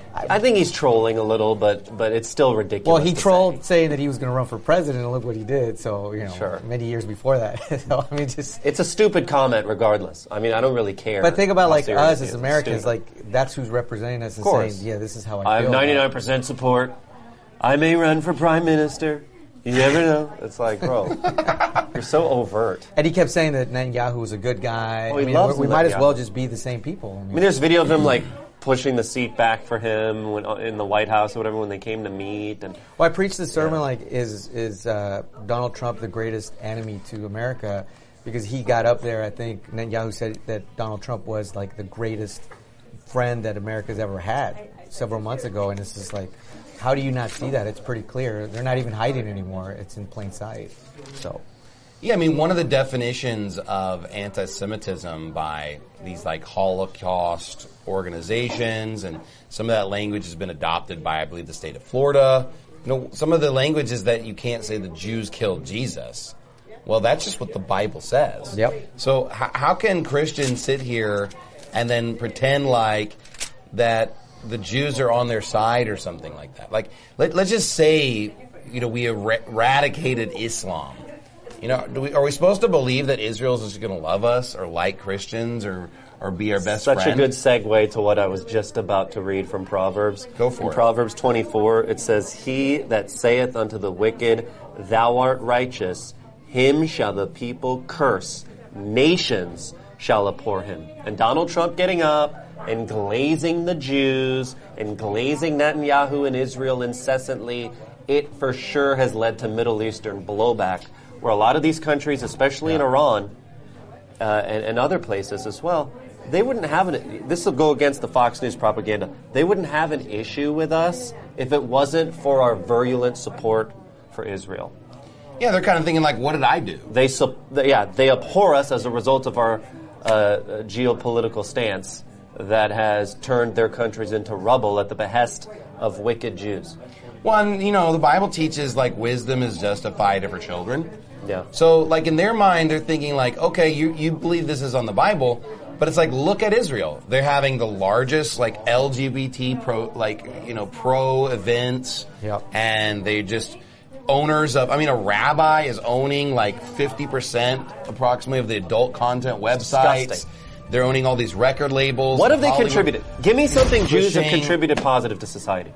I think he's trolling a little, but but it's still ridiculous. Well, he to trolled say. saying that he was going to run for president, and look what he did. So, you know, Sure. many years before that. So, I mean, just. It's a stupid comment, regardless. I mean, I don't really care. But think about how like serious us it as is. It's Americans, stupid. like that's who's representing us and Of course. saying, "Yeah, this is how I, I have feel." about it." ninety-nine percent support. I may run for prime minister. You never know. It's like, bro, you're so overt. And he kept saying that Netanyahu was a good guy. Oh, I he mean, loves we might as Netanyahu. well just be the same people. I I mean, mean, there's video of him like pushing the seat back for him when, in the White House or whatever when they came to meet. And well, I preached the sermon like, is is uh, Donald Trump the greatest enemy to America? Because he got up there, I think Netanyahu said that Donald Trump was like the greatest friend that America's ever had several months ago, and it's just like, how do you not see that? It's pretty clear. They're not even hiding anymore. It's in plain sight. So, Yeah, I mean, one of the definitions of anti-Semitism by these like Holocaust organizations, and some of that language has been adopted by, I believe, the state of Florida. You know, some of the language is that you can't say the Jews killed Jesus. Well, that's just what the Bible says. Yep. So h- how can Christians sit here and then pretend like that the Jews are on their side or something like that? Like, let, let's just say, you know, we er- eradicated Islam. You know, do we, are we supposed to believe that Israel's just going to love us or like Christians or, or be our best such friend? a good segue to what I was just about to read from Proverbs. Go for In it. Proverbs twenty-four, it says, "He that saith unto the wicked, Thou art righteous, him shall the people curse. Nations shall abhor him." And Donald Trump getting up and glazing the Jews and glazing Netanyahu and Israel incessantly, it for sure has led to Middle Eastern blowback, where a lot of these countries, especially in Iran, uh, and, and other places as well, they wouldn't have an, this will go against the Fox News propaganda, they wouldn't have an issue with us if it wasn't for our virulent support for Israel. Yeah, they're kind of thinking like, what did I do? They, sup- yeah, they abhor us as a result of our uh, geopolitical stance that has turned their countries into rubble at the behest of wicked Jews. One, you know, the Bible teaches like wisdom is justified for children. Yeah. So, like in their mind, they're thinking like, okay, you you believe this is on the Bible, but it's like, look at Israel. They're having the largest like L G B T pro, like you know, pro events, Yep. and they just owners of. I mean, a rabbi is owning like fifty percent approximately of the adult content websites. Disgusting. They're owning all these record labels. What have they Hollywood- contributed? Give me something Jews have Pushing- contributed positive to society.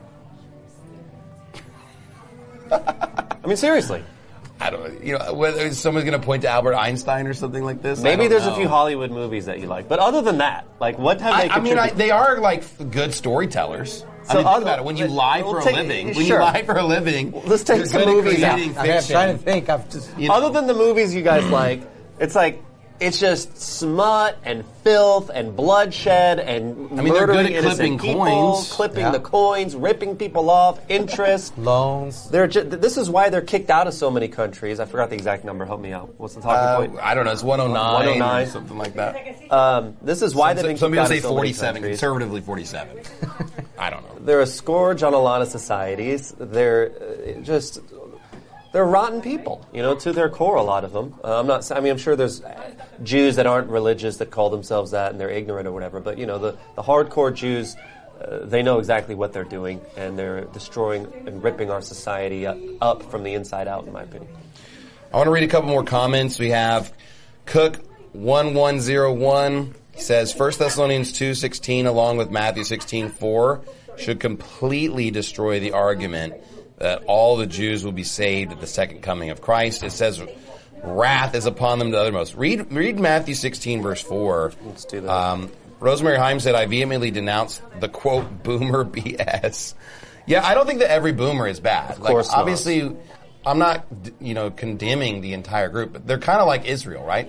I mean, seriously. I don't, you know, whether someone's going to point to Albert Einstein or something like this. I Maybe don't there's know. a few Hollywood movies that you like, but other than that, like, what have they I, I mean, contributed? I, they are like good storytellers. So I mean, think other- about it. When you lie we'll for a take- living, when sure. you lie for a living, Let's take you're some good at movies out. creating I mean, I'm fiction. trying to think. I'm just. You know, Other than the movies you guys like, it's like, it's just smut and filth and bloodshed and I mean, they're murdering good at innocent clipping people, coins. clipping Yeah. the coins, ripping people off, interest. Loans. They're ju- this is why they're kicked out of so many countries. I forgot the exact number. Help me out. What's the talking uh, point? I don't know. It's one oh nine, one oh nine. or something like that. Um, this is why they've some been some kicked people out say of so many forty-seven, countries. conservatively forty-seven. I don't know. They're a scourge on a lot of societies. They're uh, just they're rotten people, you know, to their core. A lot of them. Uh, I'm not. I mean, I'm sure there's Jews that aren't religious that call themselves that and they're ignorant or whatever. But you know, the the hardcore Jews, uh, they know exactly what they're doing, and they're destroying and ripping our society up, up from the inside out. In my opinion. I want to read a couple more comments. We have Cook one one zero one says First Thessalonians two sixteen along with Matthew sixteen four should completely destroy the argument that all the Jews will be saved at the second coming of Christ. It says wrath is upon them to the uttermost. Read read Matthew sixteen verse four. Let's do that. Um, Rosemary Heim said, I vehemently denounce the quote boomer B S. Yeah, I don't think that every boomer is bad. Of course like, not. obviously, I'm not, you know, condemning the entire group, but they're kind of like Israel, right?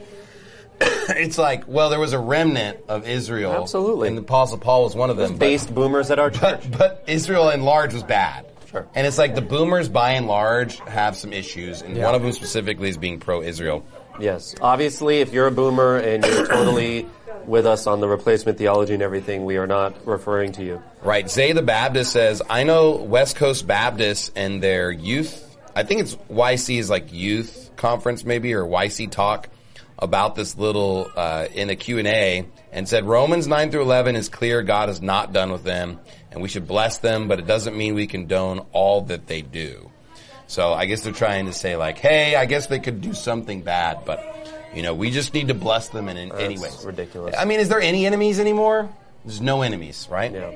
It's like, well, there was a remnant of Israel. Absolutely. And the Apostle Paul was one of them. but- Based boomers at our church. but, but Israel in large was bad. Sure. And it's like the boomers by and large have some issues, and Yeah. one of them specifically is being pro-Israel. Yes. Obviously, if you're a boomer and you're totally with us on the replacement theology and everything, we are not referring to you. Right. Zay the Baptist says, I know West Coast Baptists and their youth, I think it's Y C is like youth conference maybe, or Y C talk, about this little uh, in a Q and A and said Romans nine through eleven is clear God is not done with them and we should bless them, but it doesn't mean we condone all that they do. So I guess they're trying to say like, hey, I guess they could do something bad, but you know, we just need to bless them in, in any way. Ridiculous. I mean, is there any enemies anymore? There's no enemies, right? Yeah.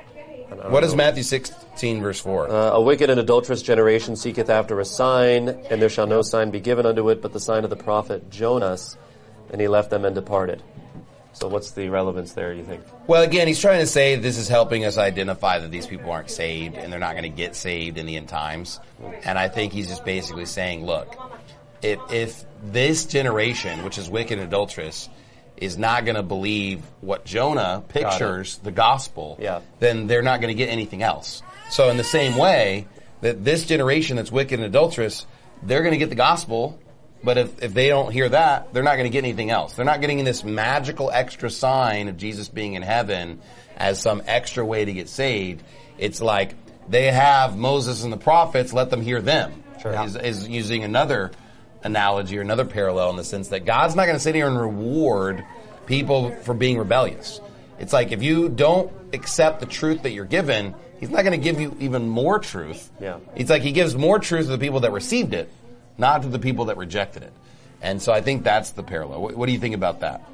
What is Matthew sixteen, verse four? Uh, a wicked and adulterous generation seeketh after a sign, and there shall no sign be given unto it but the sign of the prophet Jonas. And he left them and departed. So what's the relevance there, you think? Well, again, he's trying to say this is helping us identify that these people aren't saved, and they're not going to get saved in the end times. And I think he's just basically saying, look, if, if this generation, which is wicked and adulterous, is not going to believe what Jonah pictures, the gospel, yeah. then they're not going to get anything else. So in the same way that this generation that's wicked and adulterous, they're going to get the gospel, but if, if they don't hear that, they're not going to get anything else. They're not getting this magical extra sign of Jesus being in heaven as some extra way to get saved. It's like they have Moses and the prophets, let them hear them. Sure. Is, is using another analogy or another parallel in the sense that God's not going to sit here and reward people for being rebellious. It's like if you don't accept the truth that you're given, he's not going to give you even more truth. Yeah. It's like he gives more truth to the people that received it, not to the people that rejected it. And so I think that's the parallel. What, what do you think about that?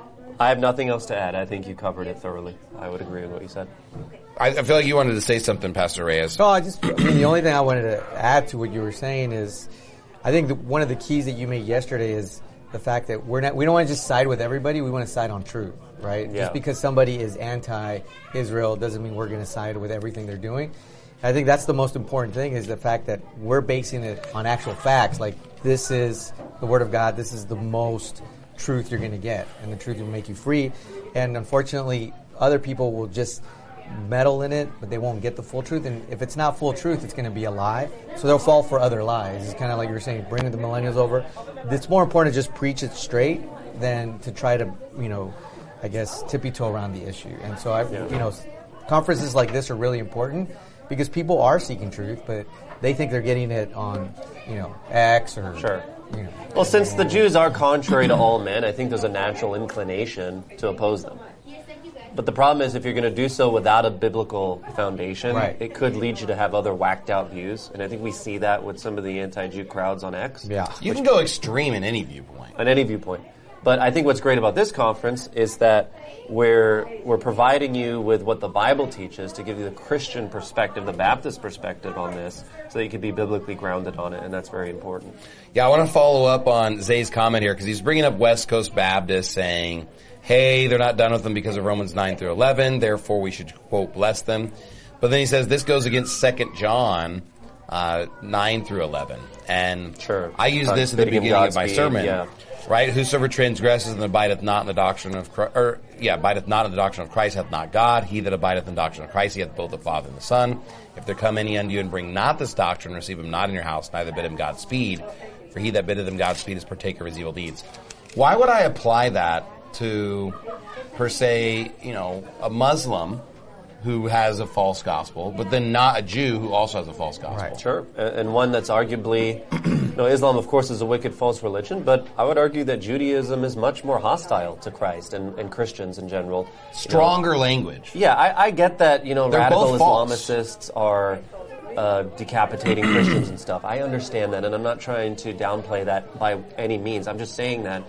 I have nothing else to add. I think you covered it thoroughly. I would agree with what you said. I, I feel like you wanted to say something, Pastor Reyes. No, I just, I mean, the only thing I wanted to add to what you were saying is, I think the, one of the keys that you made yesterday is the fact that we're not, we don't want to just side with everybody. We want to side on truth, right? Yeah. Just because somebody is anti-Israel doesn't mean we're going to side with everything they're doing. I think that's the most important thing is the fact that we're basing it on actual facts. Like, this is the Word of God. This is the most truth you're going to get, and the truth will make you free. And unfortunately, other people will just meddle in it, but they won't get the full truth. And if it's not full truth, it's going to be a lie. So they'll fall for other lies. It's kind of like you were saying, bringing the millennials over. It's more important to just preach it straight than to try to, you know, I guess, tippy-toe around the issue. And so, I, Yeah. you know, conferences like this are really important because people are seeking truth, but they think they're getting it on, you know, X or... Sure. You know. Well, since the Jews are contrary to all men, I think there's a natural inclination to oppose them. But the problem is if you're going to do so without a biblical foundation, Right. it could lead you to have other whacked out views. And I think we see that with some of the anti-Jew crowds on X. Yeah. You can go extreme in any viewpoint. On any viewpoint. But I think what's great about this conference is that we're we're providing you with what the Bible teaches to give you the Christian perspective, the Baptist perspective on this, so that you can be biblically grounded on it, and that's very important. Yeah, I want to follow up on Zay's comment here because he's bringing up West Coast Baptist saying, hey, they're not done with them because of Romans nine through eleven, therefore we should, quote, bless them. But then he says this goes against Second John uh, nine through eleven. And Sure. I use Uh, this at the bidding him beginning of my Godspeed, sermon. yeah. Right? Whosoever transgresses and abideth not in the doctrine of Christ, or, yeah, abideth not in the doctrine of Christ hath not God. He that abideth in the doctrine of Christ, he hath both the Father and the Son. If there come any unto you and bring not this doctrine, receive him not in your house, neither bid him Godspeed. For he that biddeth him Godspeed is partaker of his evil deeds. Why would I apply that to, per se, you know, a Muslim who has a false gospel, but then not a Jew who also has a false gospel? Right. Sure. A- And one that's arguably, you know, Islam, of course, is a wicked false religion, but I would argue that Judaism is much more hostile to Christ and, and Christians in general. You know, Stronger language. Yeah, I, I get that, you know, They're radical both false. Islamicists are uh, decapitating Christians and stuff. I understand that, and I'm not trying to downplay that by any means. I'm just saying that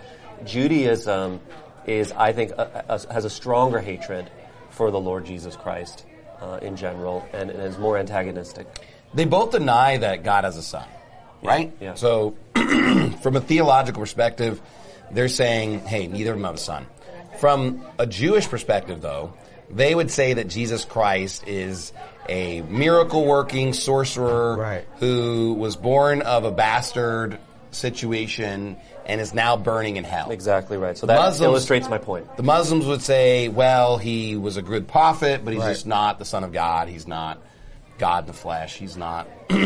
Judaism is, I think, a, a, has a stronger hatred for the Lord Jesus Christ uh, in general, and, and is more antagonistic. They both deny that God has a son, right? yeah. So, from a theological perspective, they're saying, hey, neither of them have a son. From a Jewish perspective, though, they would say that Jesus Christ is a miracle-working sorcerer Right. who was born of a bastard situation and is now burning in hell. Exactly right. So that Muslims- illustrates my point. The Muslims would say, well, he was a good prophet, but he's Right. just not the Son of God. He's not God in the flesh. He's not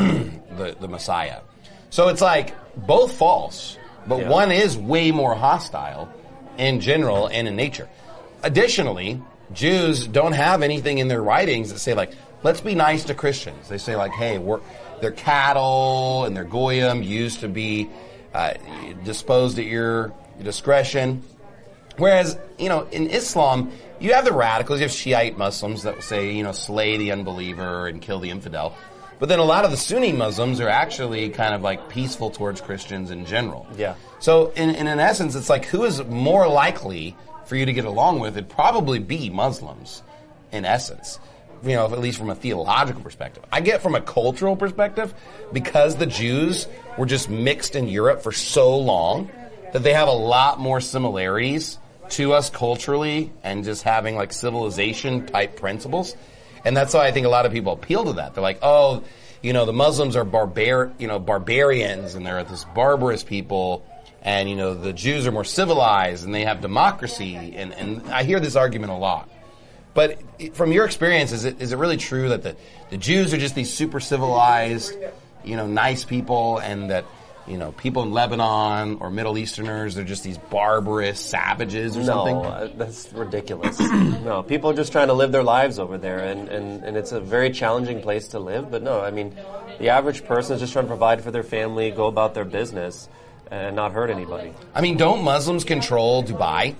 the, the Messiah. So it's like both false, but Yeah. one is way more hostile in general and in nature. Additionally, Jews don't have anything in their writings that say, like, let's be nice to Christians. They say, like, hey, we're, their cattle and their goyim used to be uh, disposed at your discretion. Whereas, you know, in Islam, you have the radicals, you have Shiite Muslims that will say, you know, slay the unbeliever and kill the infidel. But then a lot of the Sunni Muslims are actually kind of like peaceful towards Christians in general. Yeah. So in, in an essence, it's like who is more likely for you to get along with? It'd probably be Muslims, in essence. You know, at least from a theological perspective. I get from a cultural perspective, because the Jews were just mixed in Europe for so long, that they have a lot more similarities to us culturally and just having like civilization type principles. And that's why I think a lot of people appeal to that. They're like, oh, you know, the Muslims are barbar, you know, barbarians and they're this barbarous people, and, you know, the Jews are more civilized and they have democracy. And, and I hear this argument a lot. But from your experience, is it is it really true that the, the Jews are just these super civilized, you know, nice people, and that, you know, people in Lebanon or Middle Easterners are just these barbarous savages or no, something? No, uh, that's ridiculous. No, people are just trying to live their lives over there, and, and, and it's a very challenging place to live. But no, I mean, the average person is just trying to provide for their family, go about their business, and not hurt anybody. I mean, don't Muslims control Dubai?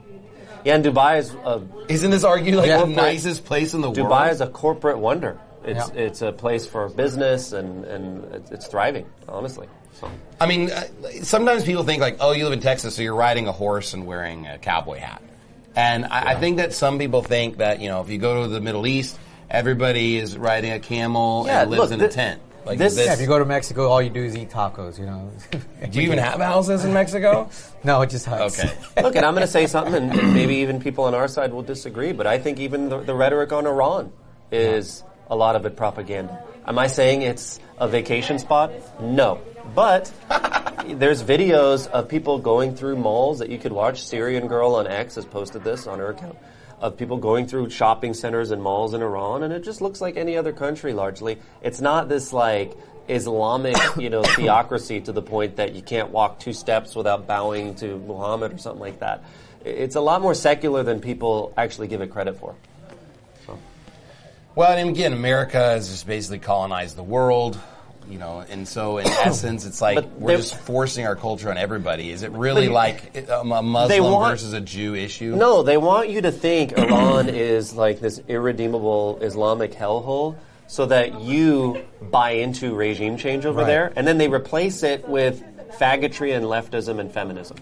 Yeah, and Dubai is a... Isn't this argued like Yeah. the nicest place in the Dubai world? Dubai is a corporate wonder. It's Yeah. it's a place for business, and, and it's, it's thriving, honestly. So. I mean, uh, sometimes people think like, oh, you live in Texas, so you're riding a horse and wearing a cowboy hat. And I, I think that some people think that, you know, if you go to the Middle East, everybody is riding a camel Yeah, and lives look, in thi- a tent. Like this- this, Yeah, if you go to Mexico, all you do is eat tacos, you know. do you even have houses in Mexico? No, it just huts. Okay. Look, and I'm going to say something, and, and maybe even people on our side will disagree, but I think even the, the rhetoric on Iran is a lot of it propaganda. Am I saying it's a vacation spot? No. But there's videos of people going through malls that you could watch. Syrian Girl on X has posted this on her account, of people going through shopping centers and malls in Iran, and it just looks like any other country largely. It's not this like Islamic, you know, theocracy to the point that you can't walk two steps without bowing to Muhammad or something like that. It's a lot more secular than people actually give it credit for. So. Well, and again, America has just basically colonized the world, you know, and so in essence, it's like But we're they're- just forcing our culture on everybody. Is it really But- like a a Muslim want- versus a Jew issue? No, they want you to think Iran is like this irredeemable Islamic hellhole so that you buy into regime change over Right. there, and then they replace it with faggotry and leftism and feminism.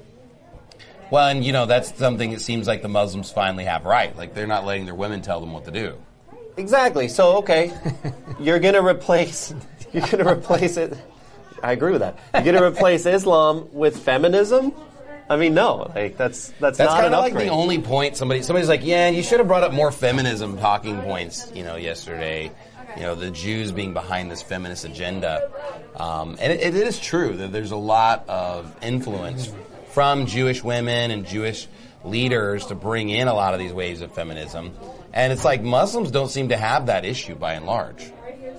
Well, and you know, that's something it seems like the Muslims finally have right. Like they're not letting their women tell them what to do. Exactly. So, okay, you're going to replace you're going to replace it. I agree with that. You're going to replace Islam with feminism? I mean, no. Like that's that's, That's not kind an of like upgrade. the only point somebody somebody's like, yeah, you should have brought up more feminism talking points, you know, yesterday. You know, the Jews being behind this feminist agenda. Um, and it, it is true that there's a lot of influence from Jewish women and Jewish leaders to bring in a lot of these waves of feminism. And it's like Muslims don't seem to have that issue by and large.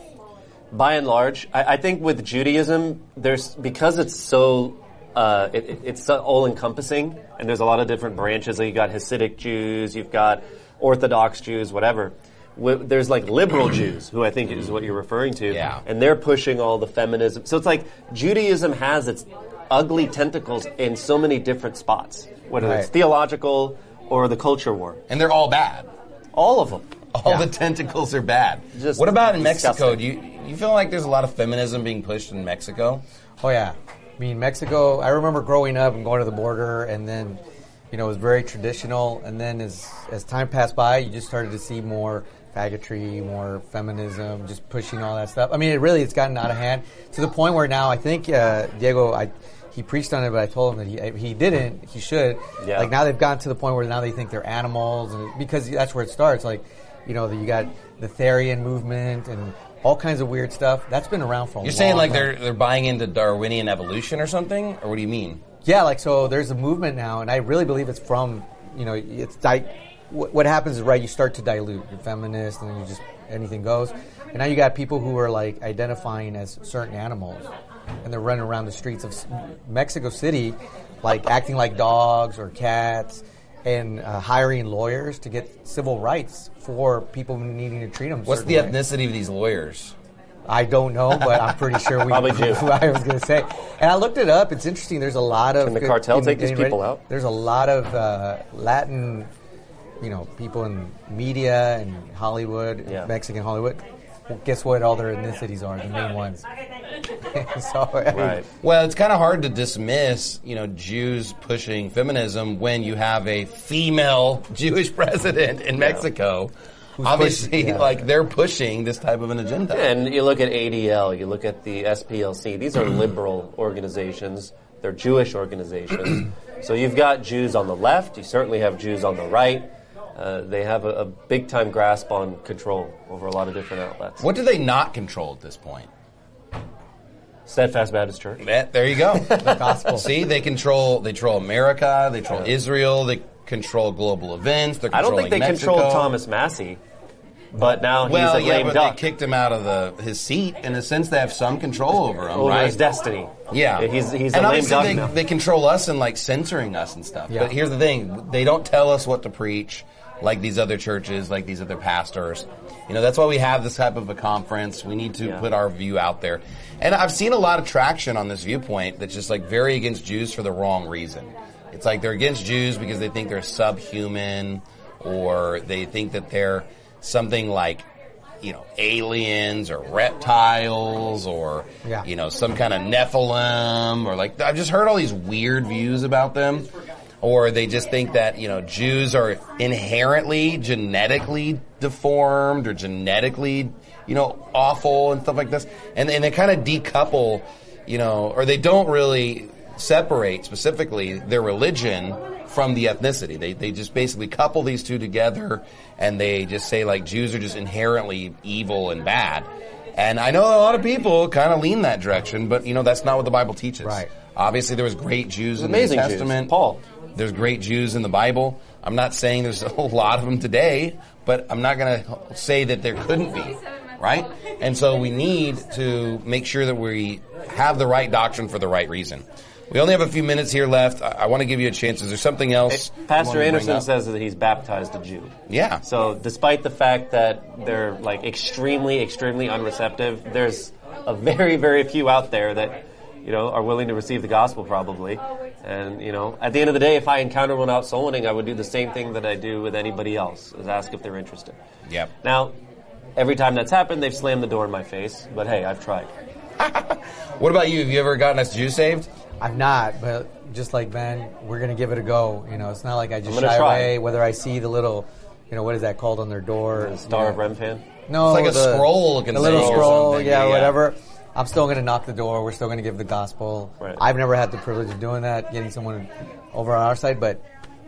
By and large, I, I think with Judaism, there's because it's so uh, it, it- it's so all-encompassing, and there's a lot of different branches. Like you got Hasidic Jews, you've got Orthodox Jews, whatever. Wi- There's like liberal Jews, who I think is what you're referring to, Yeah. and they're pushing all the feminism. So it's like Judaism has its ugly tentacles in so many different spots, whether it's Right. theological or the culture war. And they're all bad. All of them. All Yeah. the tentacles are bad. Just what about in Mexico? disgusting. Do you you feel like there's a lot of feminism being pushed in Mexico? Oh yeah, I mean Mexico. I remember growing up and going to the border, and then you know it was very traditional. And then as as time passed by, you just started to see more faggotry, more feminism, just pushing all that stuff. I mean, it really it's gotten out of hand to the point where now I think uh, Diego, I he preached on it, but I told him that he he didn't. He should. Yeah. Like now they've gotten to the point where now they think they're animals, and because that's where it starts. Like you know, you got the Therian movement and all kinds of weird stuff. That's been around for a You're long saying like time. they're they're buying into Darwinian evolution or something, or what do you mean? Yeah, like so there's a movement now, and I really believe it's from, you know, it's di- what, what happens is, right, you start to dilute. You're feminist, and then you just, anything goes. And now you got people who are like identifying as certain animals, and they're running around the streets of S- Mexico City, like acting like dogs or cats, and uh, hiring lawyers to get civil rights for people needing to treat them. What's the ethnicity of these lawyers? I don't know, but I'm pretty sure we. Probably Jew. I was going to say, and I looked it up. It's interesting. There's a lot of. Can the cartel in- take these in- people out? There's a lot of uh, Latin, you know, people in media and Hollywood, Yeah. Mexican Hollywood. Well, guess what? All their ethnicities are the main ones. so, I mean, Right. Well, it's kind of hard to dismiss, you know, Jews pushing feminism when you have a female Jewish president in Mexico. Obviously, pushing- yeah. like, they're pushing this type of an agenda. And you look at A D L, you look at the S P L C. These are liberal organizations. They're Jewish organizations. So you've got Jews on the left. You certainly have Jews on the right. Uh, they have a, a big-time grasp on control over a lot of different outlets. What do they not control at this point? Steadfast Baptist Church. Eh, There you go. the gospel. See, they control they control America, they control Yeah. Israel, they control global events. They're I don't think they controlling Mexico. controlled Thomas Massey, but now he's Well, a yeah, lame but duck they kicked him out of the his seat. In a sense, they have some control over him, over right? his destiny. Yeah, he's he's and a lame obviously duck they, now. they control us and like censoring us and stuff. Yeah. But here's the thing: they don't tell us what to preach, like these other churches, like these other pastors. You know, that's why we have this type of a conference. We need to Yeah. put our view out there. And I've seen a lot of traction on this viewpoint that's just like very against Jews for the wrong reason. It's like they're against Jews because they think they're subhuman, or they think that they're something like, you know, aliens or reptiles, or, Yeah. you know, some kind of Nephilim, or like, I've just heard all these weird views about them. Or they just think that, you know, Jews are inherently genetically deformed or genetically, you know, awful and stuff like this. And, and they kind of decouple, you know, or they don't really separate specifically their religion from the ethnicity. They they just basically couple these two together, and they just say like Jews are just inherently evil and bad. And I know a lot of people kind of lean that direction, but you know that's not what the Bible teaches. Right. Obviously, there was great Jews in the Amazing New Jews. Testament. Paul. There's great Jews in the Bible. I'm not saying there's a whole lot of them today, but I'm not going to say that there couldn't be, right? And so we need to make sure that we have the right doctrine for the right reason. We only have a few minutes here left. I, I want to give you a chance. Is there something else? you want Pastor to bring Anderson up? says that he's baptized a Jew. Yeah. So despite the fact that they're like extremely, extremely unreceptive, there's a very, very few out there that, you know, are willing to receive the gospel probably. And, you know, at the end of the day, if I encounter one out soul winning, I would do the same thing that I do with anybody else, is ask if they're interested. Yep. Now, every time that's happened, they've slammed the door in my face, but hey, I've tried. What about you? Have you ever gotten us Jew saved? I've not, but just like Ben, we're gonna give it a go. You know, it's not like I just I'm gonna shy try. away. Whether I see the little, you know, what is that called on their door? The Star Yeah. of Remphan. No, It's like a the, scroll looking the little thing or scroll, something. yeah, Yeah. whatever. I'm still going to knock the door. We're still going to give the gospel. Right. I've never had the privilege of doing that, getting someone over on our side, but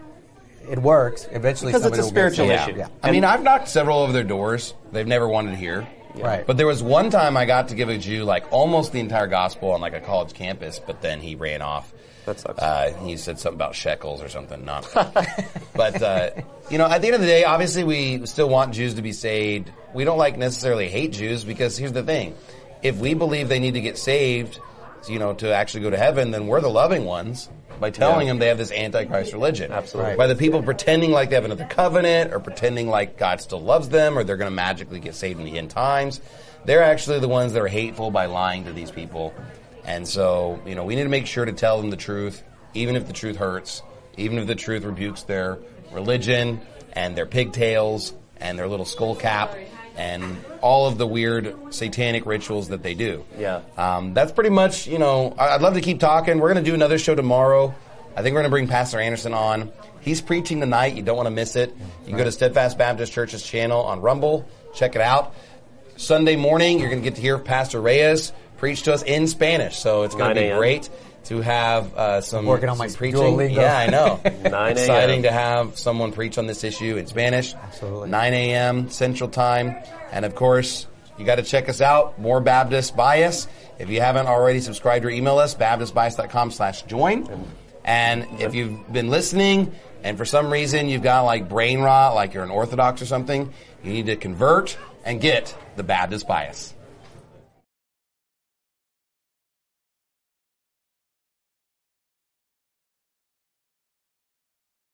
it works. Eventually, Because it's somebody a will get spiritual saved. issue. Yeah. I mean, I've knocked several of their doors. They've never wanted to hear. Right. But there was one time I got to give a Jew like almost the entire gospel on like a college campus, but then he ran off. That sucks. Uh, he said something about shekels or something. Not, but uh, you know, at the end of the day, obviously we still want Jews to be saved. We don't like necessarily hate Jews because here's the thing: if we believe they need to get saved, you know, to actually go to heaven, then we're the loving ones by telling Yeah. them they have this antichrist religion. Absolutely. By the people pretending like they have another covenant or pretending like God still loves them or they're going to magically get saved in the end times, they're actually the ones that are hateful by lying to these people. And so, you know, we need to make sure to tell them the truth, even if the truth hurts, even if the truth rebukes their religion and their pigtails and their little skull cap and all of the weird satanic rituals that they do. Yeah. Um, that's pretty much, you know, I- I'd love to keep talking. We're going to do another show tomorrow. I think we're going to bring Pastor Anderson on. He's preaching tonight. You don't want to miss it. You can go to Steadfast Baptist Church's channel on Rumble. Check it out. Sunday morning, you're going to get to hear Pastor Reyes preach to us in Spanish. So it's going to nine be a.m. great to have uh, some, Working on some my preaching. Duolingo. Yeah, I know. nine a.m. Exciting to have someone preach on this issue in Spanish. Absolutely. nine a.m. Central Time. And of course, you got to check us out, More Baptist Bias. If you haven't already subscribed or email us, baptistbias.com slash join. And if you've been listening and for some reason you've got like brain rot, like you're an Orthodox or something, you need to convert and get the Baptist Bias.